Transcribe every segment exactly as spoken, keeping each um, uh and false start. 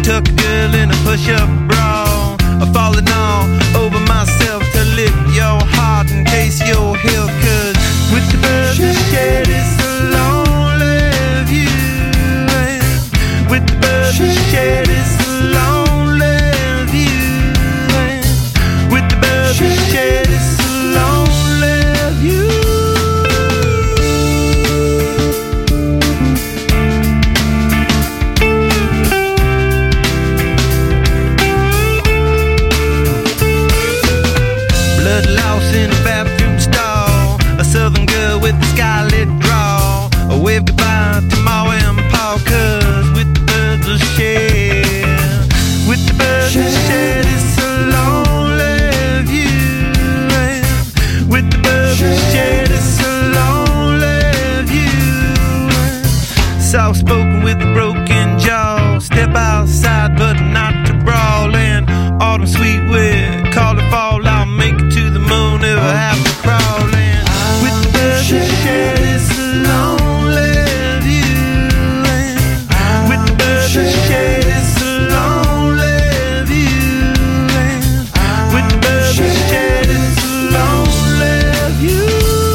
tuck girl in a push-up bra. I'm falling all over myself to lift your heart in case you're here. Cause with the birds that shed it's a lonely view. And with the birds that shed it's a lonely view. And with the birds that shed it's a lonely view. In a bathroom stall, a southern girl with a skylit draw. I wave goodbye to Ma and Pa, cause with the birds of shed, with the birds of shed, it's a lonely view. And with the birds of shed, it's a lonely view. Soft spoken with a broken jaw, step outside but not to brawl. And autumn sweet with call it fall, I'll make it to the moon if I have to crawl in. With the birds that shed it's a lonely view. And with the birds that shed it's a lonely view. And with the birds that shed it's a lonely view.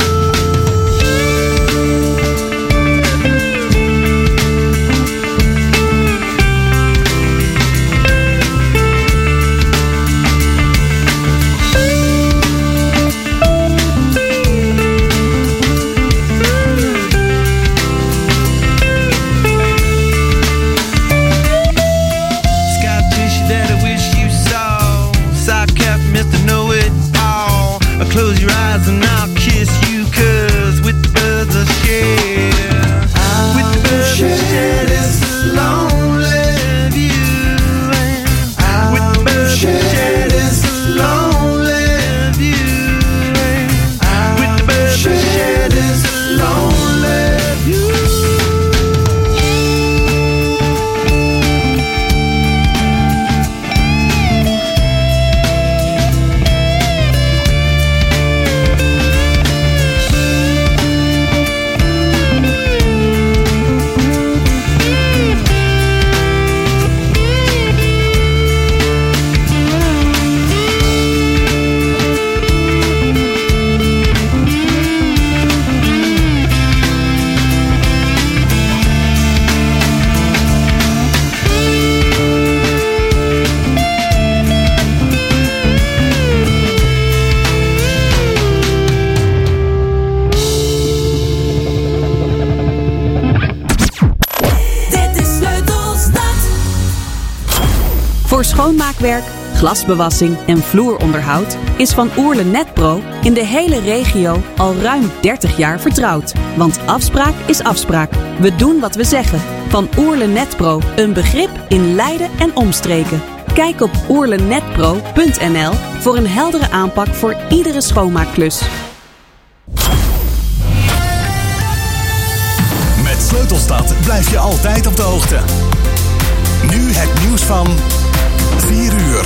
Close your eyes and I'll kiss you, cause with the birds of shed, with the birds of shed it's a lonely view. And with the birds of shed it's a lonely view. And with the birds of shed it's a lonely view. Voor schoonmaakwerk, glasbewassing en vloeronderhoud is Van Oerle Netpro in de hele regio al ruim dertig jaar vertrouwd. Want afspraak is afspraak. We doen wat we zeggen. Van Oerle Netpro, een begrip in Leiden en omstreken. Kijk op oerlenetpro punt n l voor een heldere aanpak voor iedere schoonmaakklus. Met Sleutelstad blijf je altijd op de hoogte. Nu het nieuws van vier uur.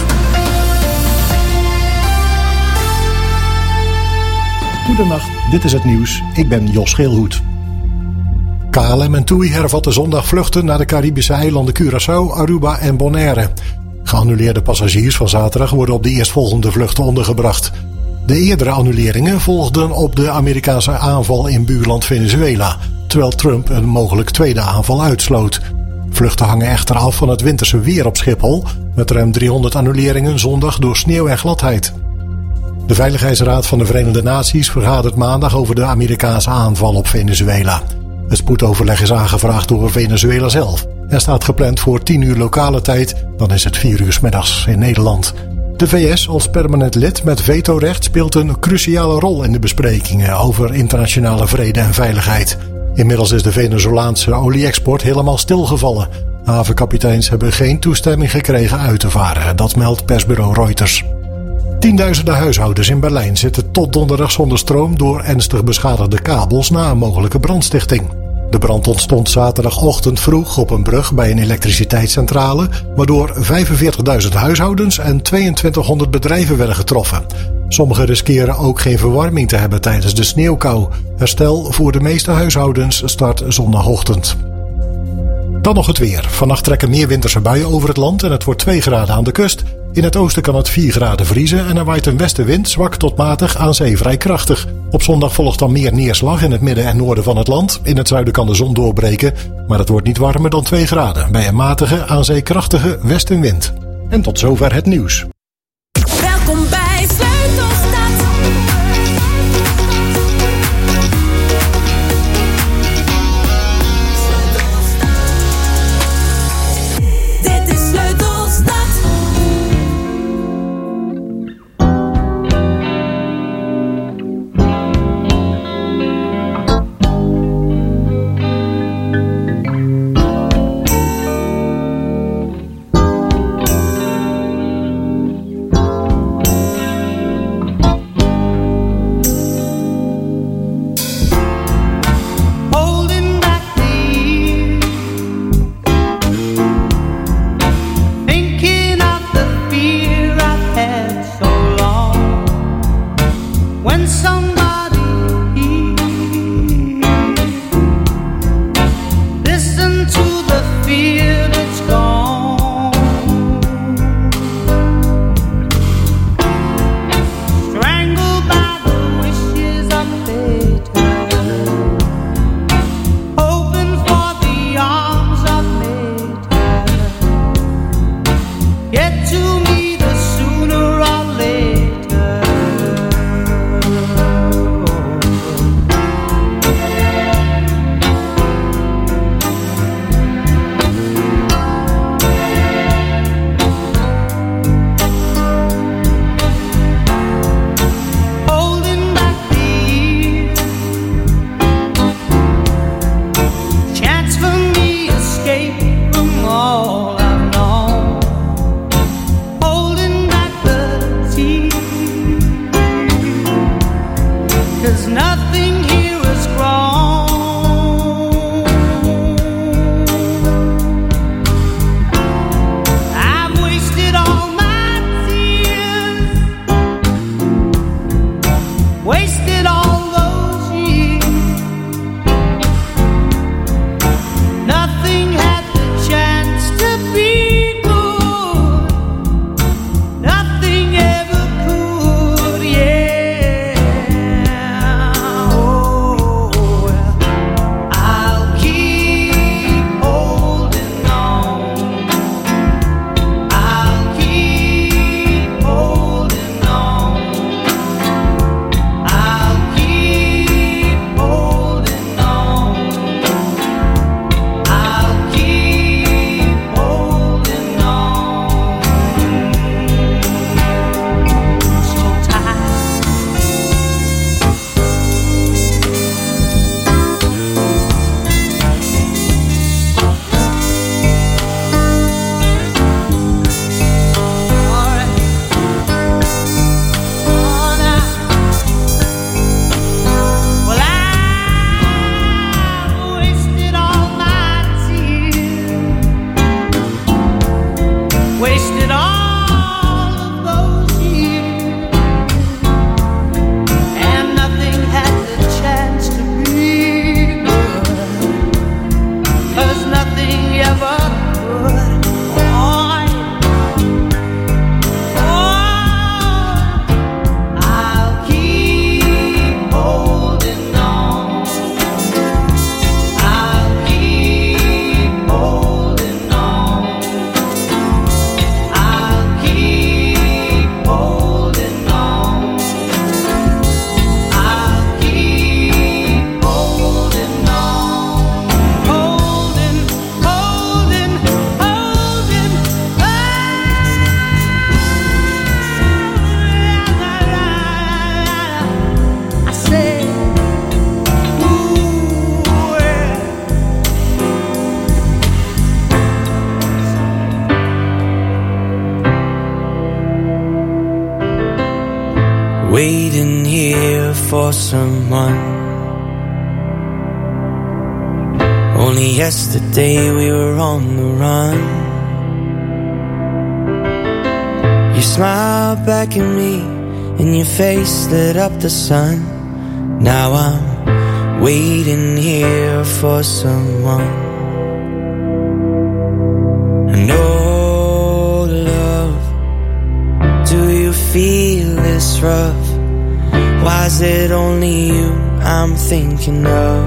Goedenacht, dit is het nieuws. Ik ben Jos Scheelhoed. K L M en TUI hervatten zondag vluchten naar de Caribische eilanden Curaçao, Aruba en Bonaire. Geannuleerde passagiers van zaterdag worden op de eerstvolgende vluchten ondergebracht. De eerdere annuleringen volgden op de Amerikaanse aanval in buurland Venezuela, terwijl Trump een mogelijk tweede aanval uitsloot. Vluchten hangen echter af van het winterse weer op Schiphol, met ruim driehonderd annuleringen zondag door sneeuw en gladheid. De Veiligheidsraad van de Verenigde Naties vergadert maandag over de Amerikaanse aanval op Venezuela. Het spoedoverleg is aangevraagd door Venezuela zelf en staat gepland voor tien uur lokale tijd, dan is het vier uur 's middags in Nederland. De V S als permanent lid met vetorecht speelt een cruciale rol in de besprekingen over internationale vrede en veiligheid. Inmiddels is de Venezolaanse olie-export helemaal stilgevallen. Havenkapiteins hebben geen toestemming gekregen uit te varen, dat meldt persbureau Reuters. Tienduizenden huishoudens in Berlijn zitten tot donderdag zonder stroom door ernstig beschadigde kabels na een mogelijke brandstichting. De brand ontstond zaterdagochtend vroeg op een brug bij een elektriciteitscentrale, waardoor vijfenveertigduizend huishoudens en tweeëntwintighonderd bedrijven werden getroffen. Sommigen riskeren ook geen verwarming te hebben tijdens de sneeuwkou. Herstel voor de meeste huishoudens start zondagochtend. Dan nog het weer. Vannacht trekken meer winterse buien over het land en het wordt twee graden aan de kust. In het oosten kan het vier graden vriezen en er waait een westenwind zwak tot matig aan zee vrij krachtig. Op zondag volgt dan meer neerslag in het midden en noorden van het land. In het zuiden kan de zon doorbreken, maar het wordt niet warmer dan twee graden. Bij een matige aan zee krachtige westenwind. En tot zover het nieuws. Welkom bij Sleutelstad. Dit is Sleutelstad. waiting here for someone. Only yesterday we were on the run. You smiled back at me and your face lit up the sun. Now I'm waiting here for someone. Oh, love, do you feel this rough? Why is it only you I'm thinking of?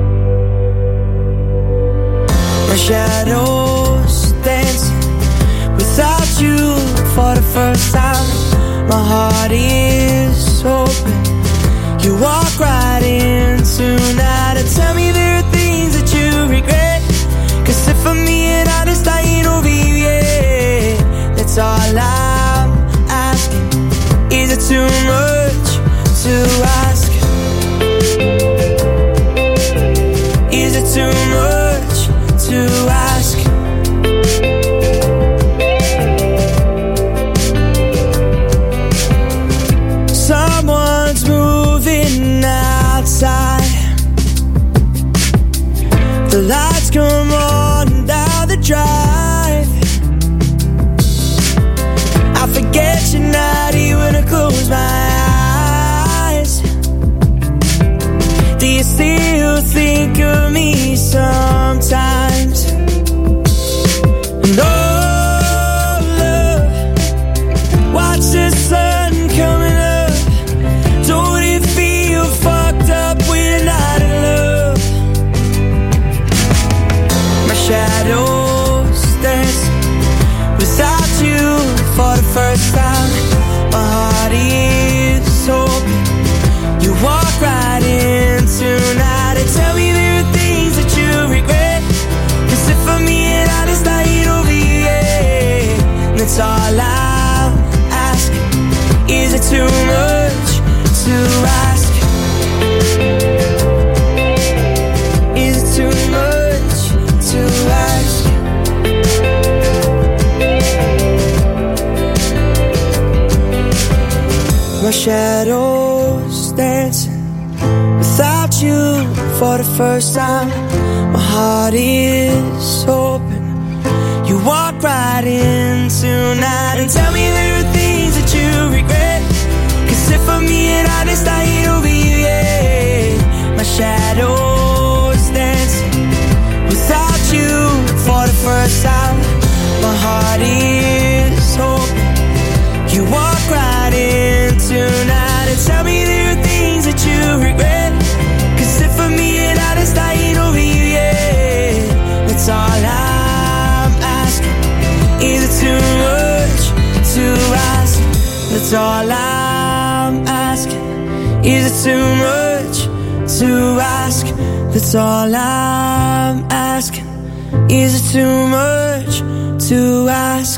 My shadow's dancing without you for the first time. My heart is open. You walk right in tonight and tell me there are things that you regret. Cause if I'm being honest, I ain't over you yet. That's all I'm asking. Is it too much to ask? Is it too much to ask? Someone's moving outside. The lights come on down the drive. I forget you're not here when I close my eyes. Do you still think of me sometimes? No, love, watch the sun coming up. Don't it feel fucked up when you're not in love? My shadows dance without you for the first time. My heart is open. You walk right in tonight and tell me there are things that you regret. Cause if I'm being honest, I ain't over you yet. That's all I'm asking. Is it too much to ask? Is it too much to ask? My shadow's dancing without you for the first time. My heart is open. You walk right in tonight and tell me there are things that you regret. Cause if I'm being honest, I ain't over you yet. My shadow's dancing without you for the first time. My heart is open. You walk right in tonight and tell me there are things that you regret. Cause if I'm being honest, I ain't over you yet. That's all I'm asking. Is it too much to ask? That's all I'm asking. Is it too much to ask? That's all I'm asking. Is it too much to ask?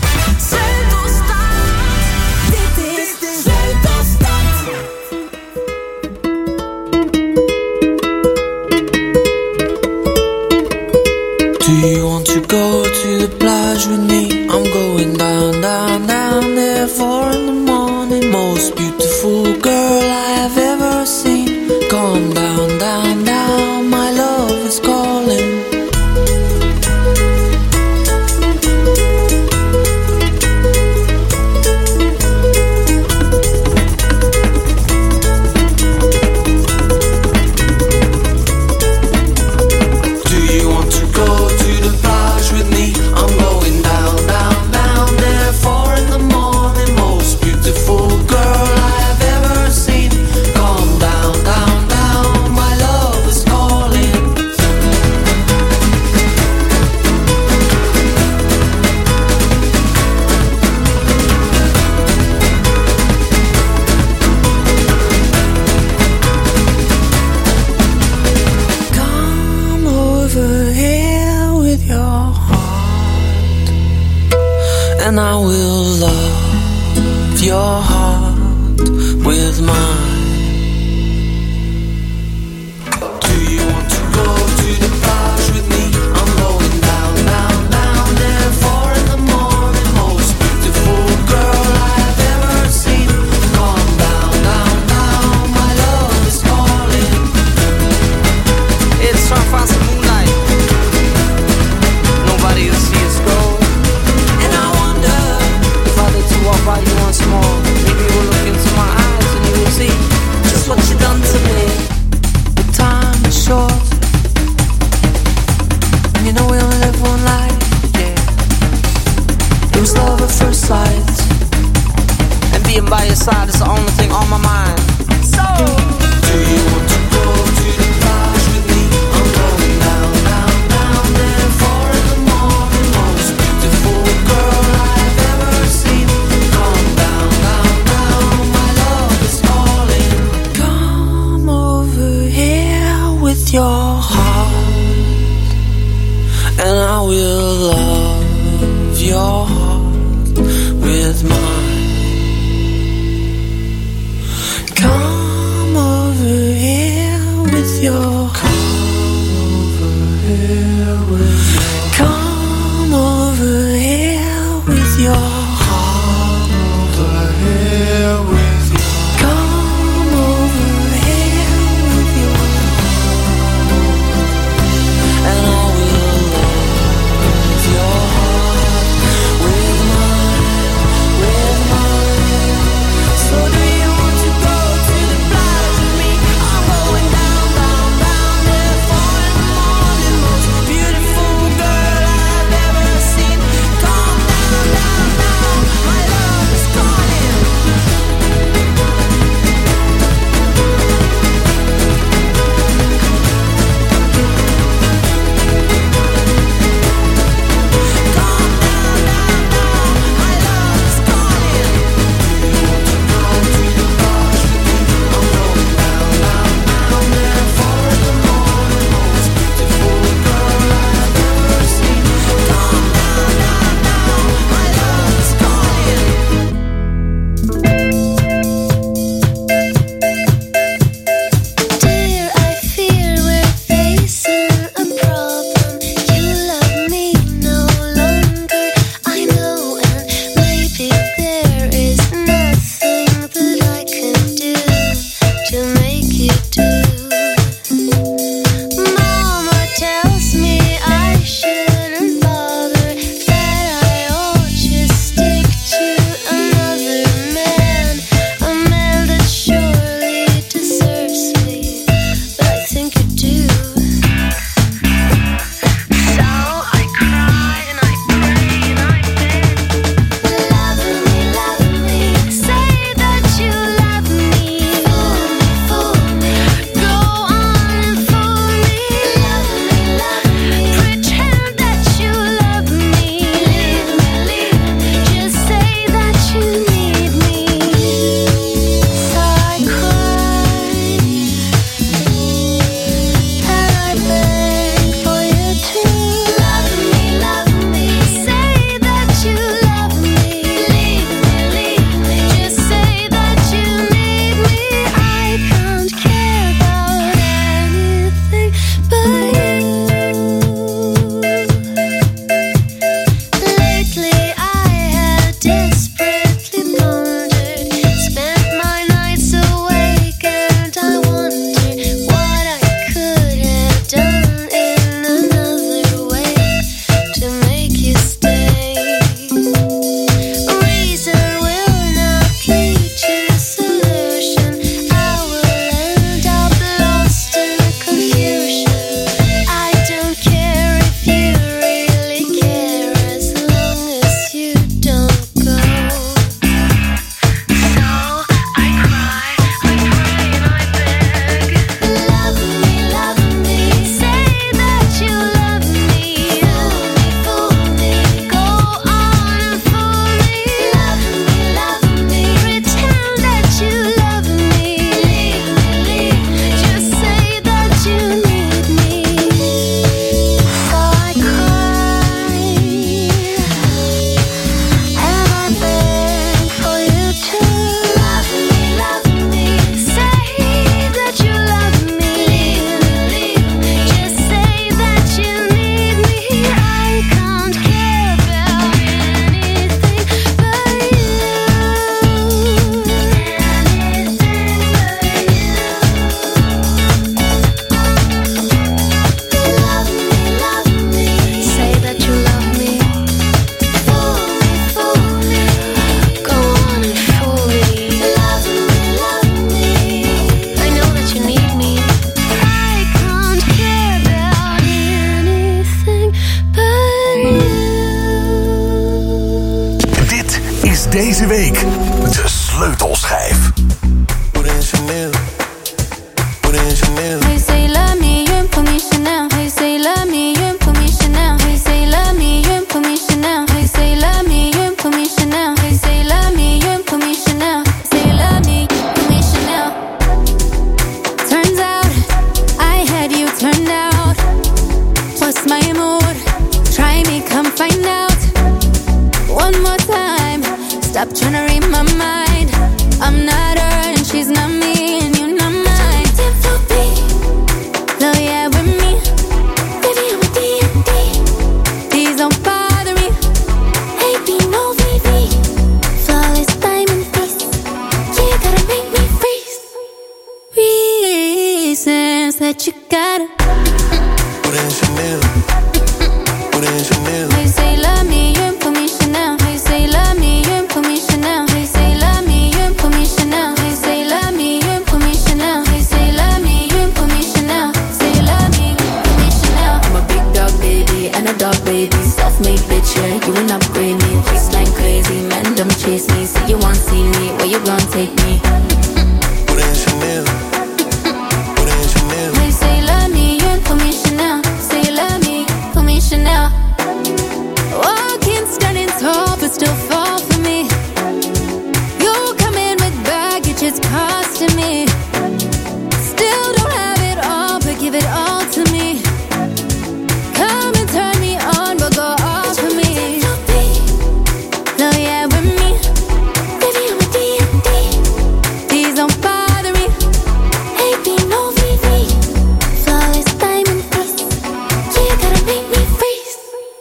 Do you want to go to the plage with me? I'm going down, down, down there. Four in the morning. Most beautiful girl I have ever seen. Come down, down, down. My love is calling. And I will love your heart with mine. Do you want to go to the plage with me? I'm going down, down, down there. Four in the morning. Most beautiful girl I have ever seen. Come down, down, down. My love is calling. It's trying to find some moonlight. Nobody will see us go. Walk by you once more. Maybe you will look into my eyes and you will see was love at first sight. And being by your side is the only thing on my mind. So, do you want to go to the plage with me? I'm going down, down, down there. Four in the morning, most beautiful girl I've ever seen. Come down, down, down, my love is calling. Come over here with your heart, and I will love your heart with mine. Come over here. is deze week de sleutelschijf. Hey, say love me, you ain't for me Chanel. Hey, say love me, you ain't for me Chanel. Hey, say love me, you ain't for me Chanel. Hey, say love me, you ain't for me Chanel. Hey, say love me, you ain't for me Chanel. Say love me, for me Chanel. Turns out I had you turned out. What's my mood? Try me, come find out. One more time. Stop trying to read my mind. I'm not her and she's not me, and you're not mine. No, yeah, with me. Baby, I'm a D and D. Please don't bother me. Hey, be no V V. Flawless diamond face. You gotta make me freeze. Reasons that you gotta. Put in Chanel. Put in Chanel. Hey, say love me, you ain't for me Chanel. Hey, say love me, you ain't for me Chanel. Hey, say love me, you ain't for me Chanel. Hey, say love me, you ain't for me Chanel. Hey, say love me, you ain't for me Chanel. Say love me, for me Chanel. I'm a big dog baby and a dog baby. Self-made bitch, yeah, you will upgrade me. Waistline crazy, man, don't chase me. Say you want see me, where you gon' take me? Put in Chanel. Put in Chanel. Hey, say love me, you ain't for me Chanel. Say love me, for me Chanel. Walking, standing tall, but still fall for me. You come in with baggage, it's costing me. Still don't have it all, but give it all to me. Come and turn me on, but go off for me. No, yeah, with me. Baby, I'm a D and D. Please don't bother me. Hey, be no V V. Flawless diamond face. You gotta make me freeze.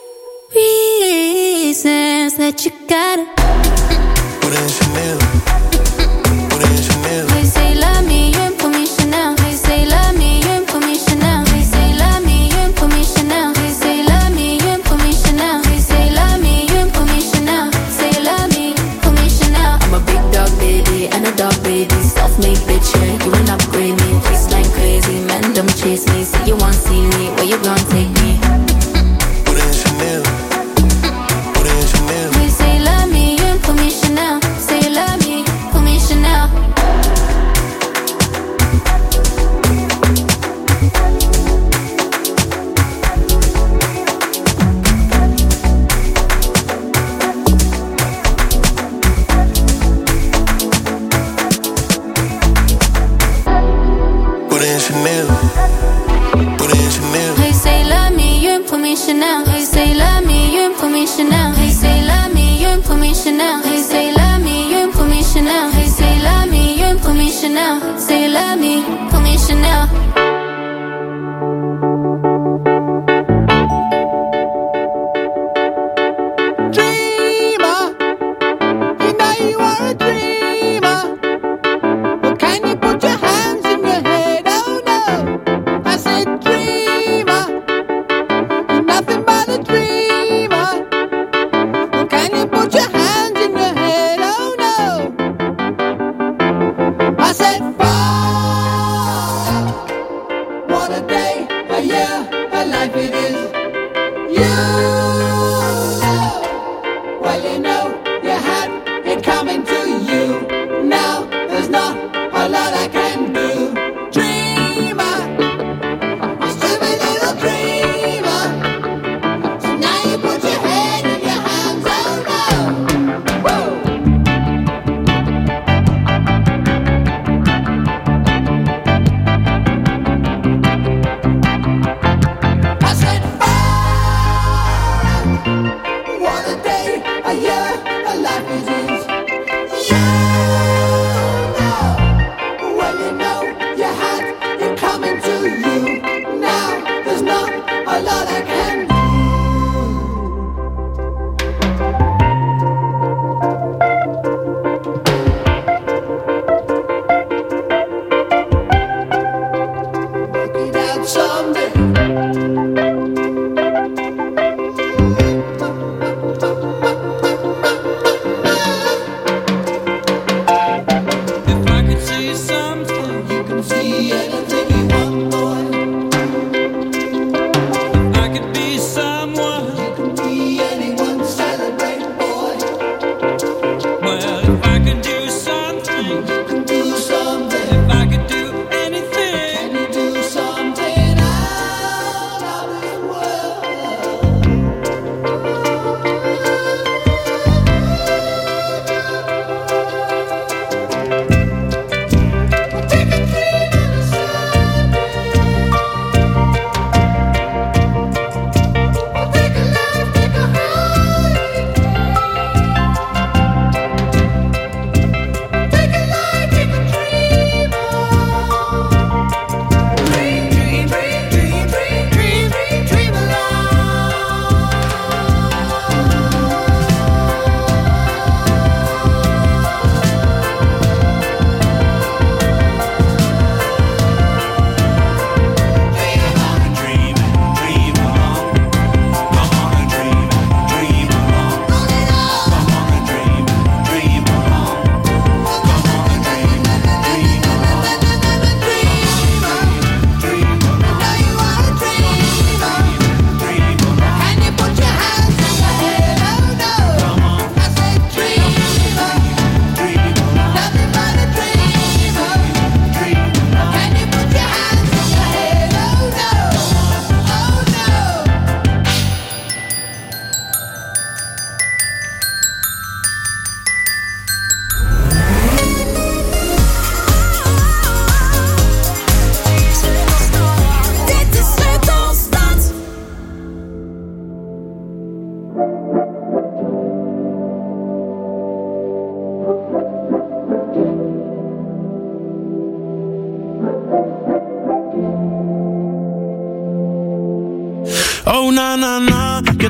Reasons that you gotta. Put in Chanel. Put in Chanel. Hey, say love me, you ain't for me Chanel. Hey, say love me, you ain't for me Chanel. Hey, say love me, you ain't for me Chanel. Hey, say love me, you ain't for me Chanel. Hey, say love me, you ain't for me Chanel. Say love me, for me Chanel. I'm a big dog baby and a dog baby. Self-made bitch, yeah, you will upgrade me. Waistline crazy, man, don't chase me. Say you want see me, where you gon' take me? Put in Chanel. Put in Chanel. Hey, say love me, you ain't for me Chanel. Say love me, for me Chanel. Put in Chanel. Put in Chanel. Hey, say love me, you ain't for me Chanel. Hey, say love me, you ain't for me Chanel. Hey, say love me, you ain't for me Chanel. Hey, say love me, you ain't for me Chanel. Hey, say love me, you ain't for me Chanel. Say love me, for me Chanel. Dreamer, you know you are a dreamer. Well, can you put your hands in your head? Oh no, I said dreamer, you're nothing but a dreamer. Well, can you put your hands in your head? Oh no, I said wow, what a day, a year, a life it is. You know, well you know you had it coming to you. Now there's not a lot I can do. Dreamer, you stupid little dreamer. So now you put your head in your hands. Oh no, woo. I said, oh, what a day, a year, a life is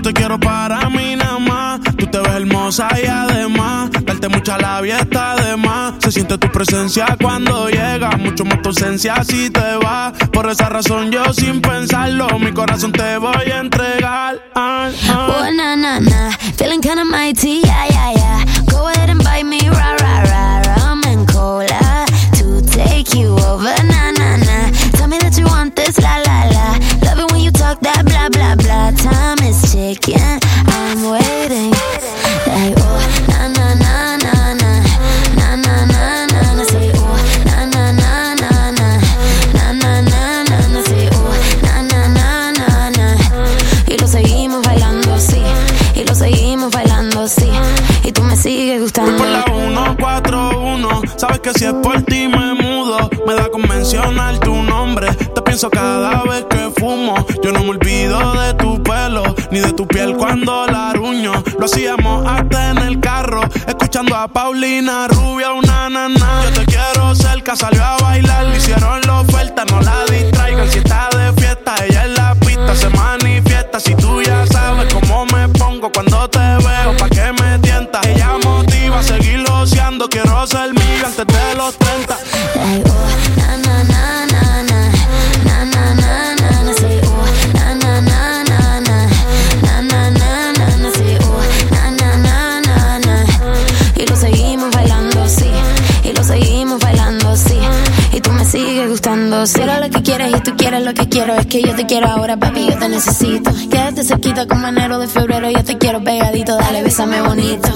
te quiero para mí nada más. Tú te ves hermosa y además darte mucha labia está de más. Se siente tu presencia cuando llega, mucho más tu ausencia si te vas. Por esa razón yo sin pensarlo, mi corazón te voy a entregar. ah, ah. Oh, na, na, na. Feeling kinda mighty, yeah, yeah, yeah. Go ahead and bite me, rah, rah, rah. Rum and cola to take you over, na, na, na. Tell me that you want this, la, la, la. Love it when you talk that blah, blah, blah. Time is ticking, I'm waiting. Like, oh, na, na, na, na, na. Na, na, na, na, na. Say, oh, na, na, na, na, na. Na, na, na, na, na. Say, oh, na, na, na, na, na. Y lo seguimos bailando, sí. Y lo seguimos bailando, sí. Y tú me sigues gustando. Voy por la uno cuatro uno. Sabes que si es por ti me mudo. Me da con mencionar tu nombre. Te pienso cada vez que fumo. Yo no me olvido de tu pelo, ni de tu piel cuando la ruño. Lo hacíamos hasta en el carro, escuchando a Paulina Rubia, una nana. Yo te quiero cerca, salió a bailar. Le hicieron la oferta, no la distraigan. Si está de fiesta, ella en la pista se manifiesta. Si tú ya sabes cómo me pongo cuando te veo, pa' que me tientas. Ella motiva a seguir loceando. Quiero ser mía antes de los treinta. Like, oh, na, na, na, na, na. Na, na, na, na, na. Say, oh, na, na, na, na, na. Na, na, na, na, na. Say, oh, na, na, na, na, na. Y lo seguimos bailando, sí. Y lo seguimos bailando, sí. Y tú me sigues gustando, sí. Quiero lo que quieres y tú quieres lo que quiero. Es que yo te quiero ahora, papi, yo te necesito. Quédate cerquita como enero de febrero. Yo te quiero pegadito, dale, bésame bonito.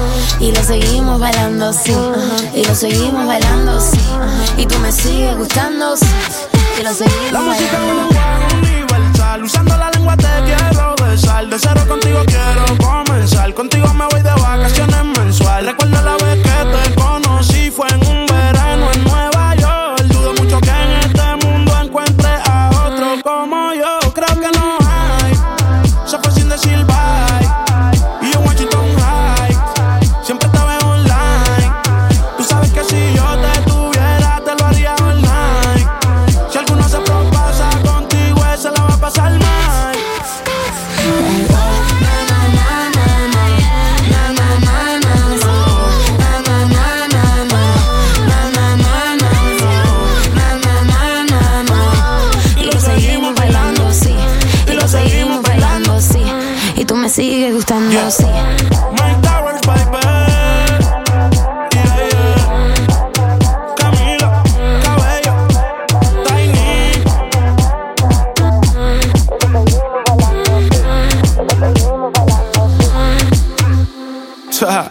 Y lo seguimos bailando, sí. Uh-huh. Y lo seguimos bailando, sí. Uh-huh. Y tú me sigues gustando, sí. Y lo seguimos la bailando. música es un lenguaje universal. Usando la lengua te quiero besar. De cero contigo quiero comenzar. Contigo me voy de vacaciones mensual. Recuerdo la vez que te conocí. Fue en un verano en Nueva York. Dudo mucho que en este mundo encuentre a otro como yo. Creo que no hay. Se fue sin decir bye. Y yo Washington High. Siempre te veo online. Tú sabes que si yo te tuviera te lo haría online. Si alguno se propasa contigo, ese la va a pasar mal. Me sigue gustando, yeah. Sí. My Towers, baby. Yeah, yeah. Camila, Cabello, Tiny. Cha.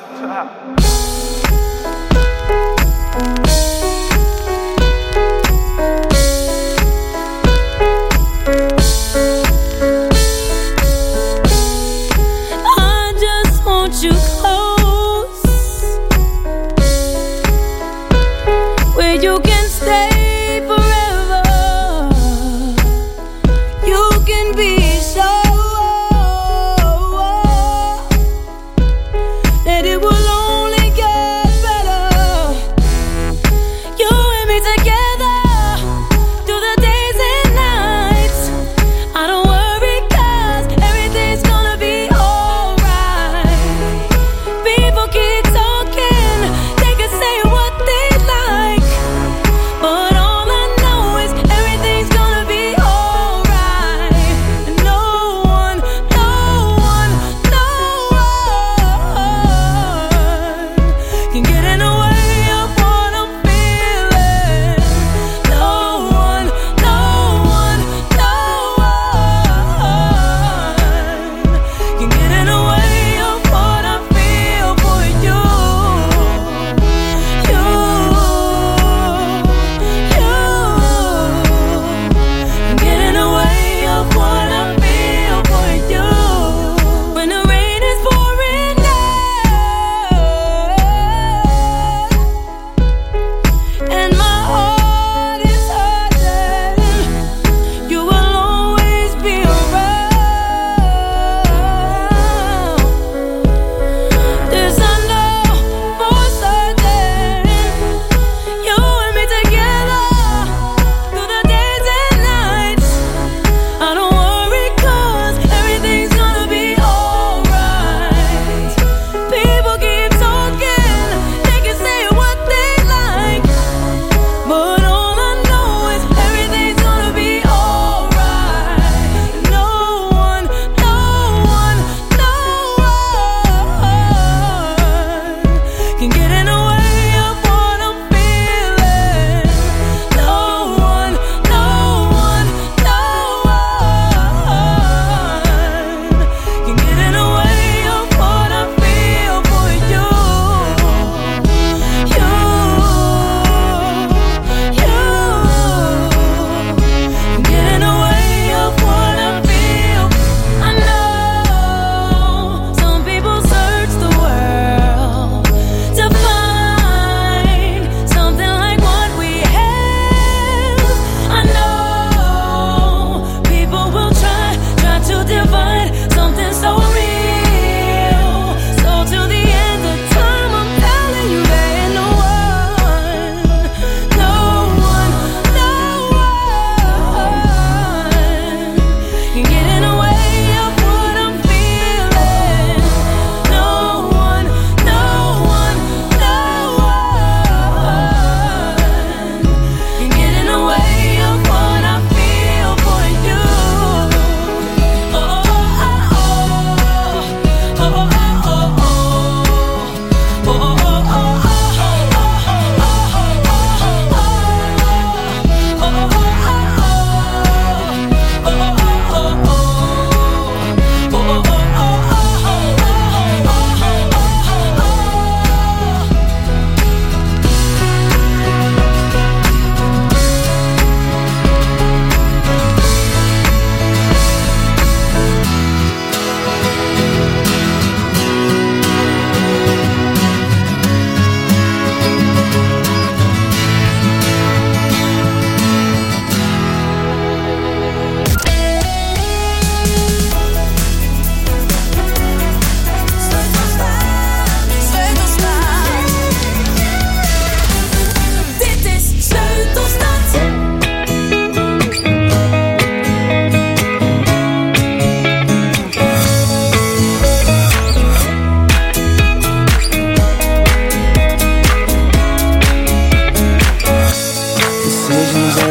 That it will only get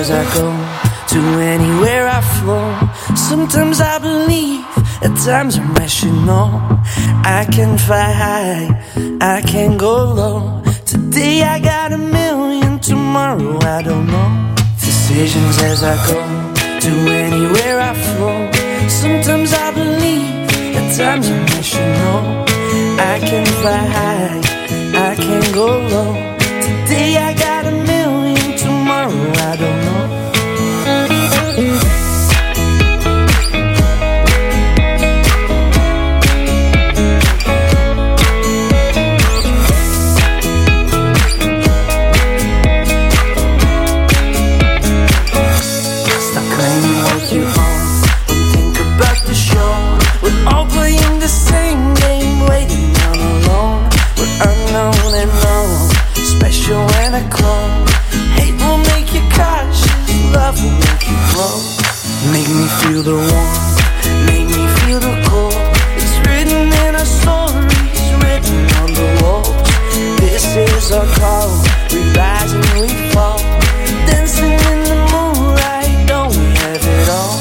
as I go, to anywhere I flow. Sometimes I believe, at times I'm rational. I can fly high, I can go low. Today I got a million, tomorrow I don't know. Decisions as I go, to anywhere I flow. Sometimes I believe, at times I'm rational. I can fly high, I can go low. Today I got a million, tomorrow I don't know. Stop claiming what you own and think about the show. We're all playing the same game, waiting on alone. We're unknown and known, special and a clone. Hate will make you cautious, love will make you glow. Make me feel the warmth, make me feel the cold. It's written in our stories, written on the walls. This is our call, we rise and we fall. Dancing in the moonlight, don't we have it all?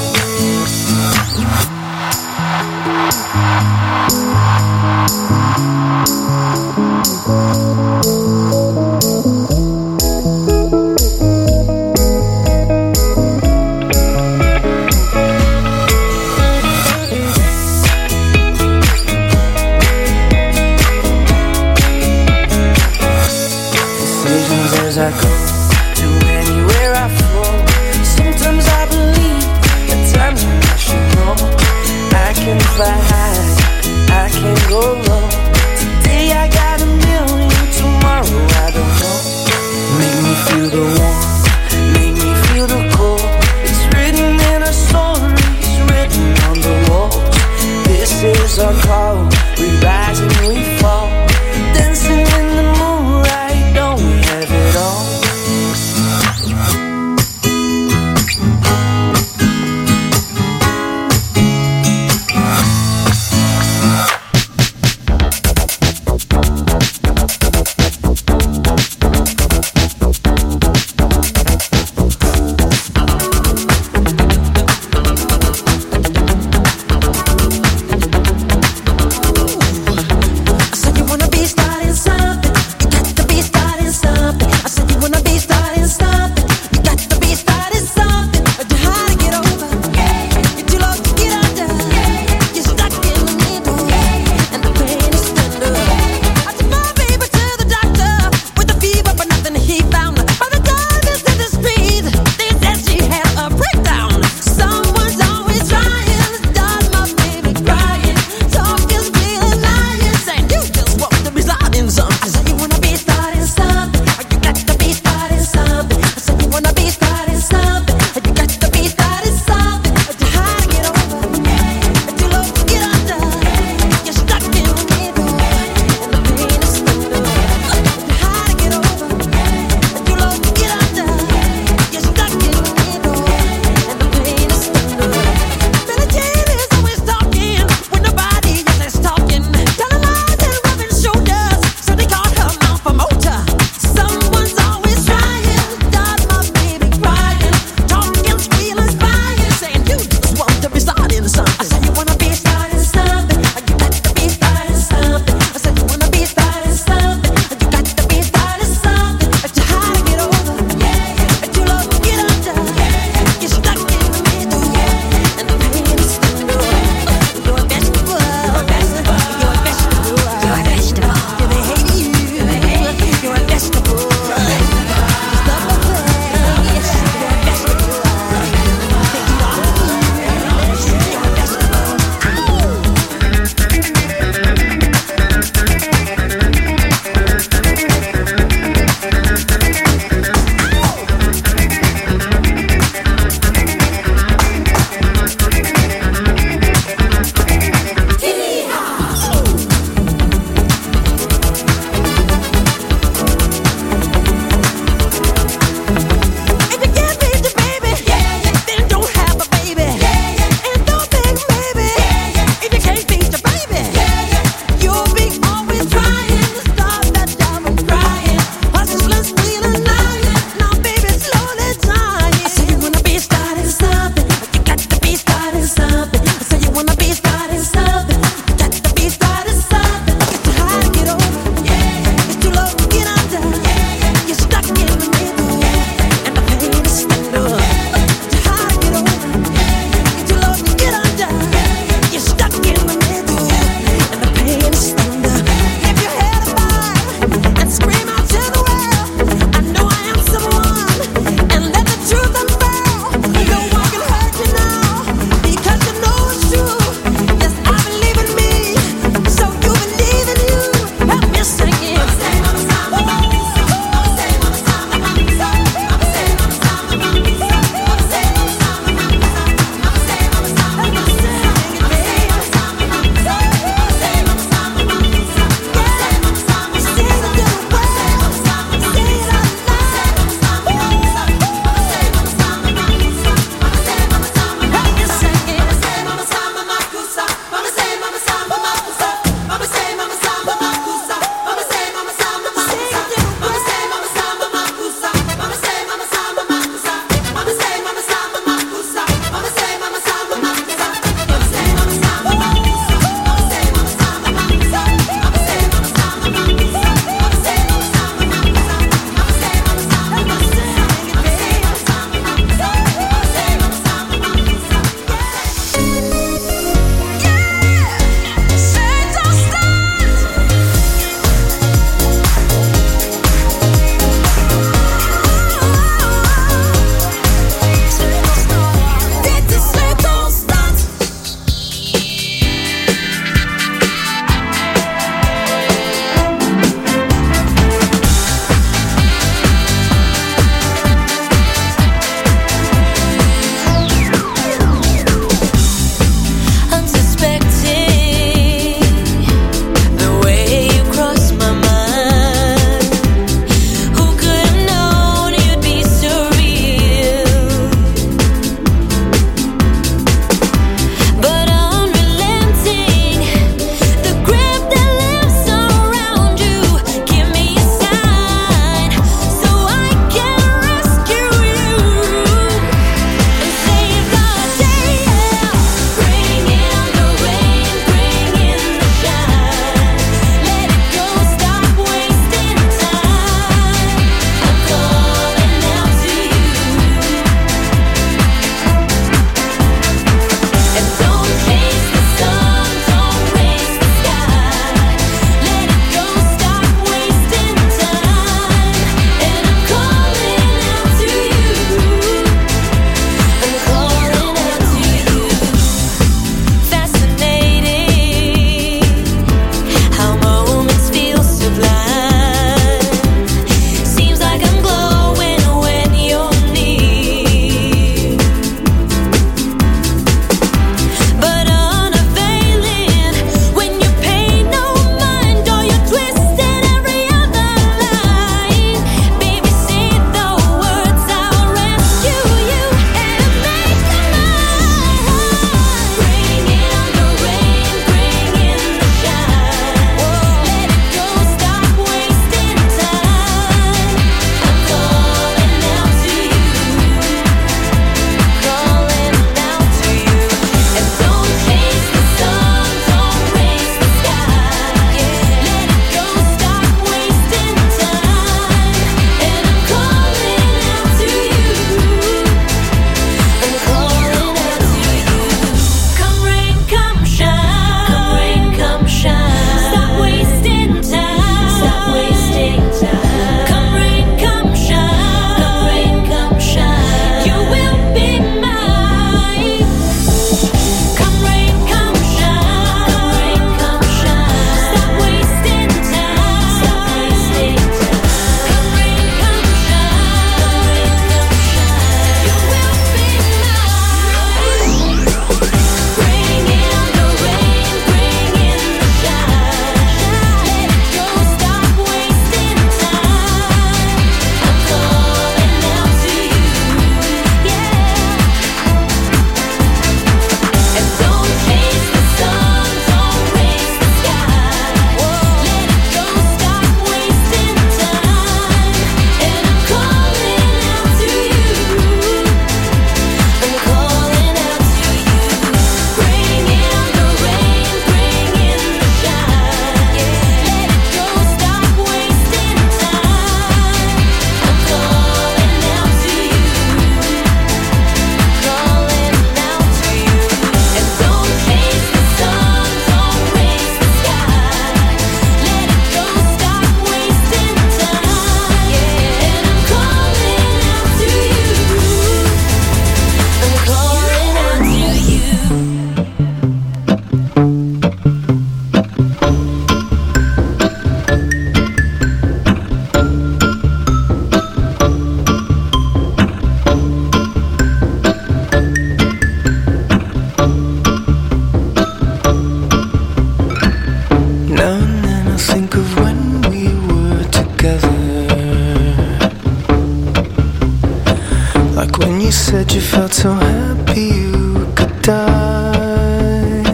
said you felt so happy you could die.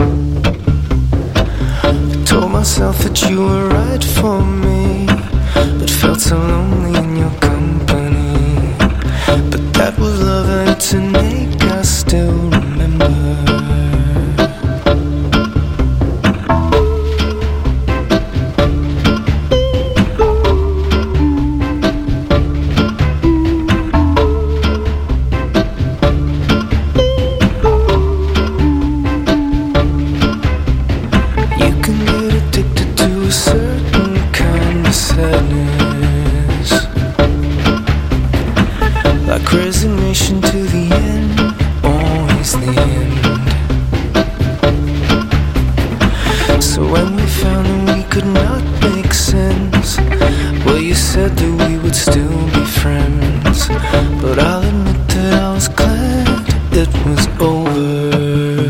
I told myself that you were right for me, but felt so lonely in your company. But that was love and it's an ache I still remember. Resignation to the end, always the end. So when we found that we could not make sense, well, you said that we would still be friends. But I'll admit that I was glad it was over.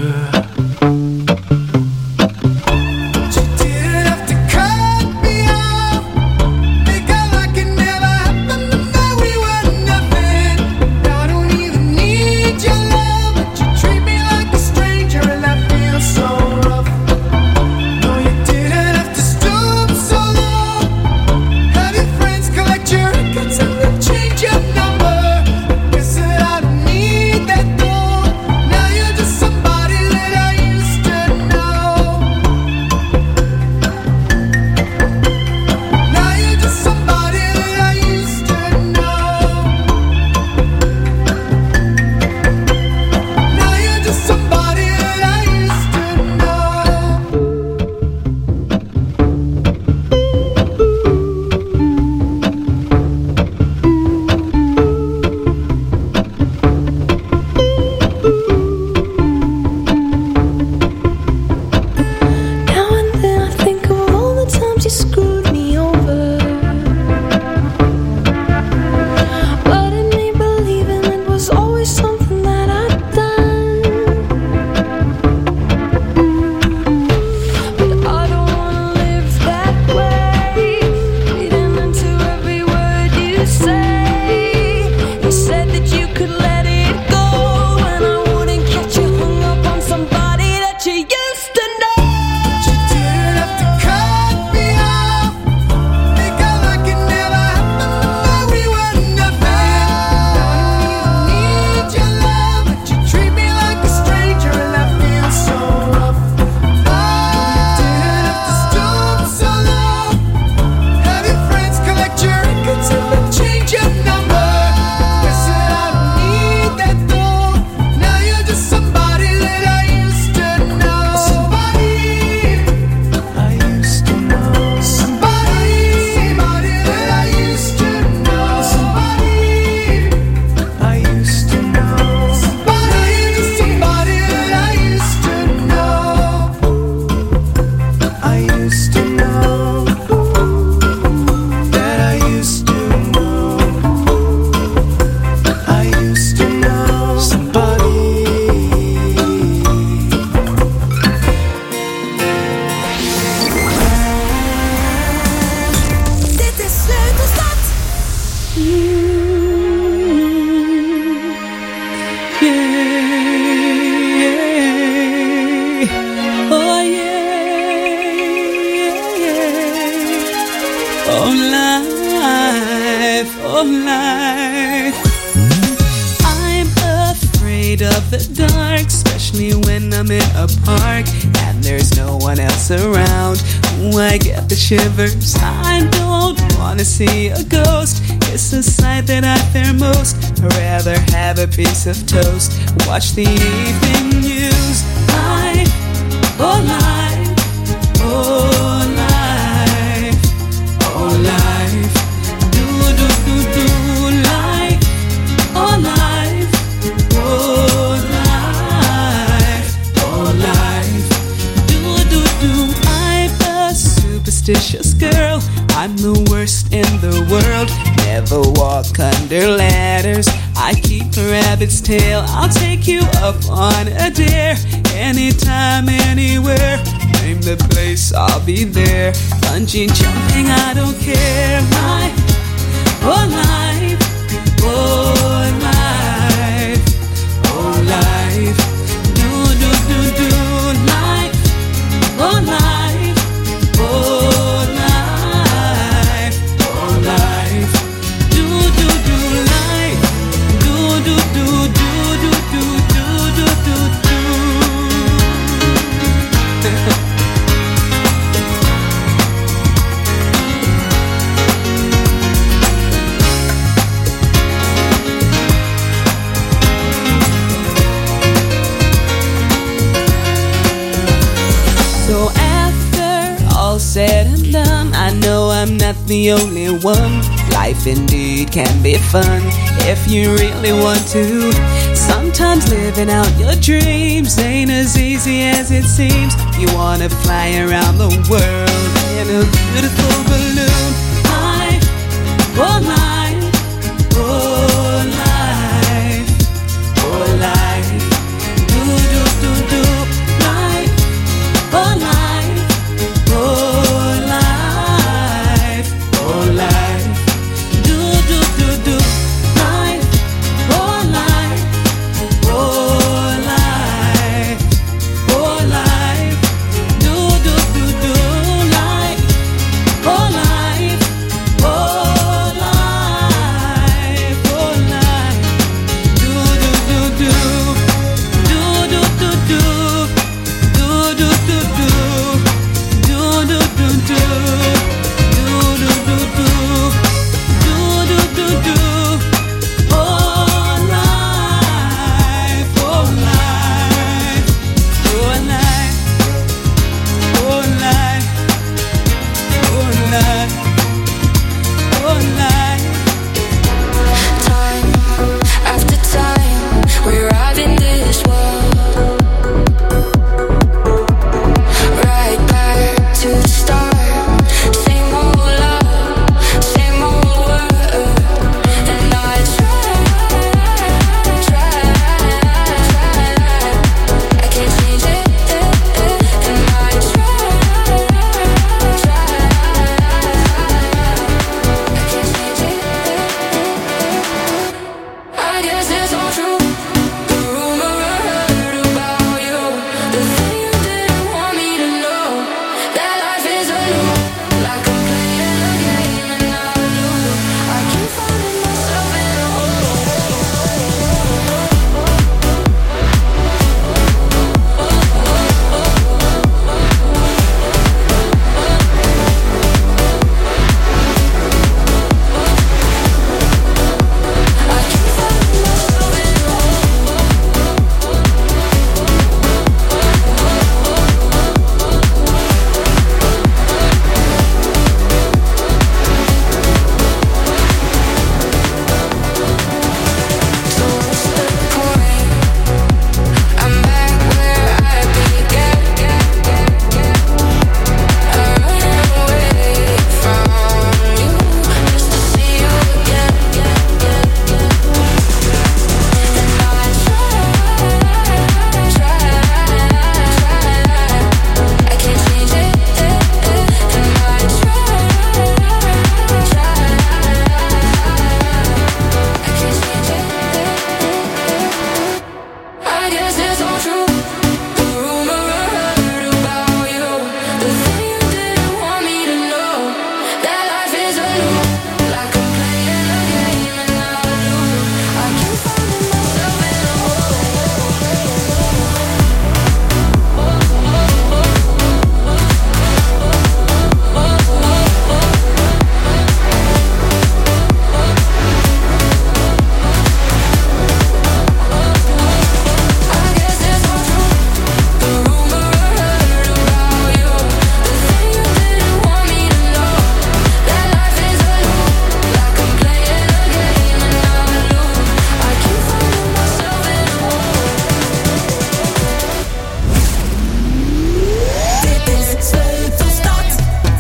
Shivers, I don't wanna see a ghost. It's the sight that I fear most. I'd rather have a piece of toast. Watch the evening news. Life, oh life, oh life, oh life. Do, do, do, do, life, oh life, oh life, oh life. Do, do, do, I'm a superstitious girl. I'm the worst in the world. Never walk under ladders. I keep a rabbit's tail. I'll take you up on a dare. Anytime, anywhere. Name the place, I'll be there. Bungee jumping, I don't care. My whole life, oh life. I'm not the only one. Life indeed can be fun if you really want to. Sometimes living out your dreams ain't as easy as it seems. You wanna fly around the world in a beautiful balloon. Life, oh life, oh life, oh life. Do, do, do, do. Life, oh life, oh life, oh life. Do, do, do, do. Life, oh life, oh life, oh life. Do, do, do, do. Life, oh life, oh life, oh life. Do, do, do, do. Do, do, do, do. Do, do, do, do. Do, do, do, do. Do, do, do, do. Do, do, do, do. Oh life, oh life, oh life, oh life, oh life, oh life. Time after time, we ride in this world, right back to the start. Same old love, same old world, and I try, try, try. I can't change it, and I try, try. I can't change it. I guess it's all true. The rumor I heard about you, the thing you didn't want me to know, that life is a loop, like I'm playing a game and I lose. I keep finding myself in a hole. So what's the point? I'm back where I began. I run away from you just to see you again. And I try, try, try. I can't change it, and I try, try. I can't change it. I guess it's all true. The rumor I heard about you, the thing you didn't want me to know, that life is a loop, like I'm playing a game and I lose. I keep finding myself in a hole. I guess it's all true. The rumor I heard about you, the thing you didn't want me to know, that life is a loop, like I'm playing a game and I lose. I keep finding myself in a hole. Dit is Sleutelstad.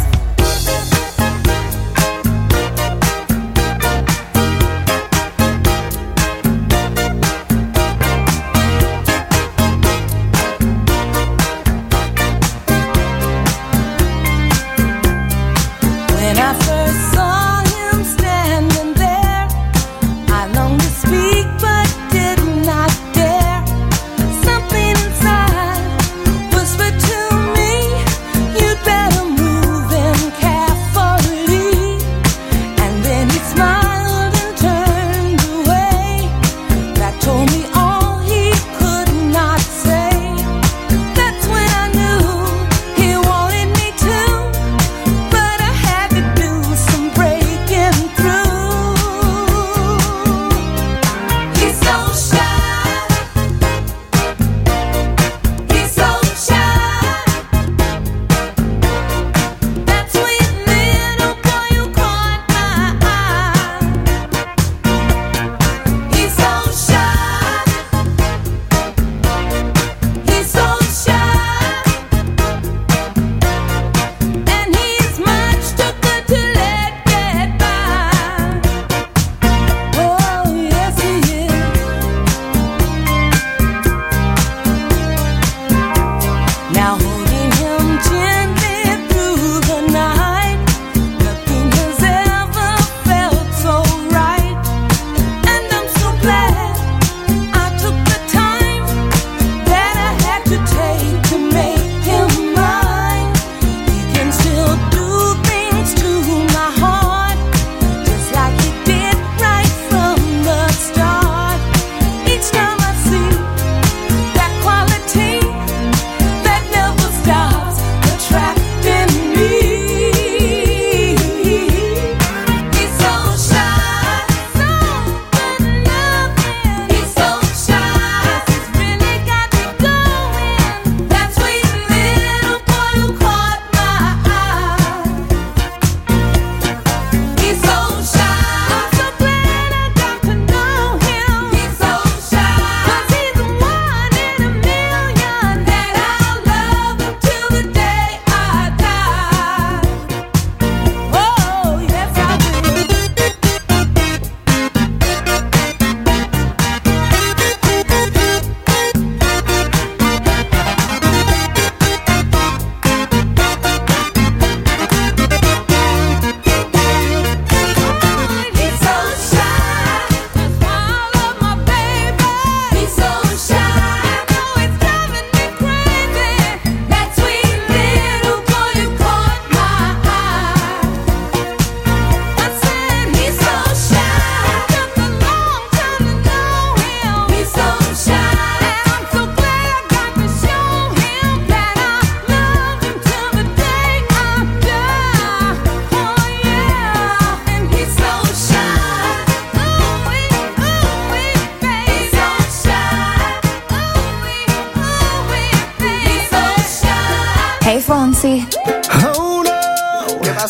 When I first saw him standing there, I longed to speak but did not dare. Something inside whispered to me, you'd better move in carefully. And then he smiled and turned away. That told me all he could not say. That's when I knew he wanted me to, but I had to do some breaking.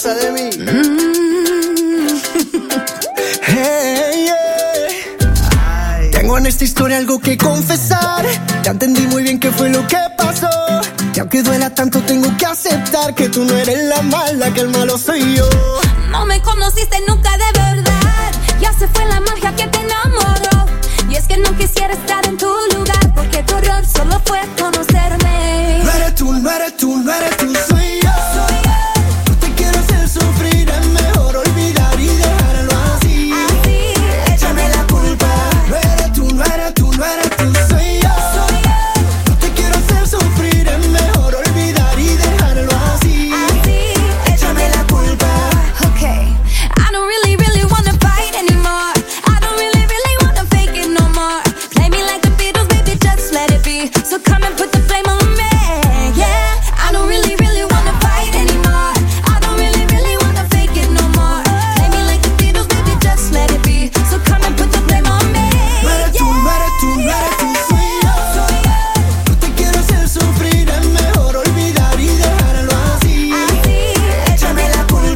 pasa de mí. Hey, yeah. Tengo en esta historia algo que confesar. Ya entendí muy bien qué fue lo que pasó. Y aunque duela tanto tengo que aceptar que tú no eres la mala, que el malo soy yo. No me conociste nunca.